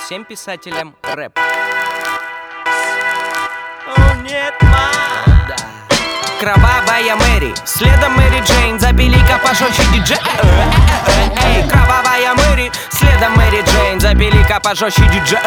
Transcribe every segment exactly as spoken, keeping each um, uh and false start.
всем писателям рэп. О, нет, ма! Да. Кровавая Мэри, следом Мэри Джейн, забили-ка пожестче диджей. Эй, кровавая Мэри, следом Мэри Джейн, забили-ка пожестче диджей.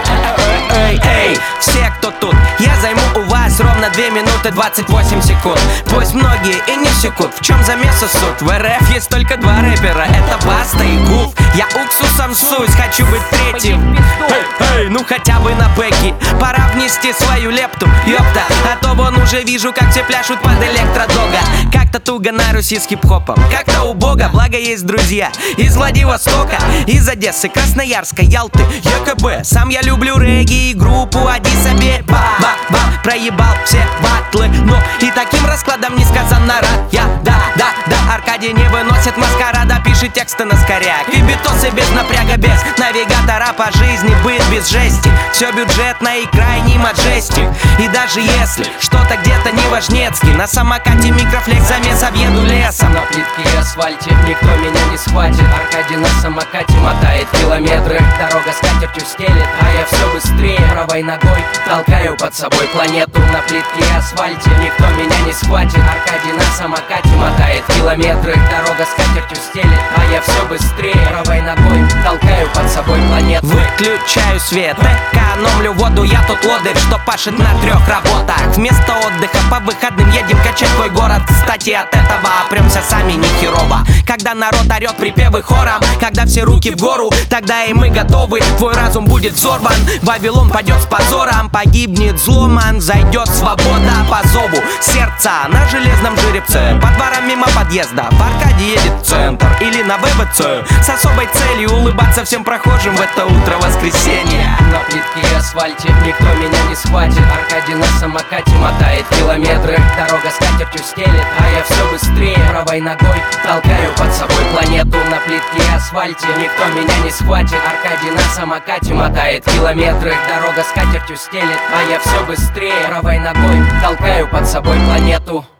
Эй, эй, все, кто тут, я займу у вас ровно две минуты двадцать восемь секунд. Пусть многие и не секут, в чем замес и суть? В РФ есть только два рэпера, это Баста и Гуф. Я уксусом сусь, хочу быть третьим. Эй, эй, ну хотя бы на бэки, пора внести свою лепту, ёпта. А то вон уже вижу, как все пляшут под электродога. Как-то туго на Руси с хип-хопом, как-то убого. Благо есть друзья из Владивостока, из Одессы, Красноярска, Ялты, ЕКБ. Сам я люблю регги и группу Аддис Абеба. Ба-ба, проебал все батлы, но и таким раскладом несказанно рад я. Да, да, да, Аркадий не выносит маскарада, пишет тексты на скоряк и битосы без напряга, без навигатора по жизни, быт без жести. Все бюджетно и крайний маджестик. И даже если что-то где-то не важнецкий, на самокате микрофлекс замес объеду лесом. На плитке и асфальте никто меня не схватит. Аркадий на самокате мотает километры. Дорога скатертью стелет, а я все быстрее правой ногой толкаю под собой планету. На плитке и асфальте никто меня не схватит. Аркадий на самокате мотает километры. Дорога скатертью стелет, а я все быстрее правой ногой толкаю под собой планету. Выключаю свет, экономлю воду, я тут лодырь, что пашет на трех работах. Вместо отдыха по выходным едем качать твой город. Кстати, от этого опремся сами не херово. Когда народ орет припевы хором, когда все руки в гору, тогда и мы готовы. Твой разум будет взорван, Вавилон падет с позором. Погибнет зломан, зайдет свобода по зову сердца на железном жеребце. По дворам мимо подъезда в Аркадий едет в центр или на ВВЦ с особой целью улыбаться всем прохожим в это утро воскресенья. На плитке и асфальте никто меня не схватит. Аркадий на самокате мотает километры. Дорога скатертью стелет, а я все быстрее правой ногой толкаю под собой планету. На плитке и асфальте никто меня не схватит. Аркадий на самокате мотает километры. Дорога скатертью стелет, а я все быстрее правой ногой толкаю под собой планету.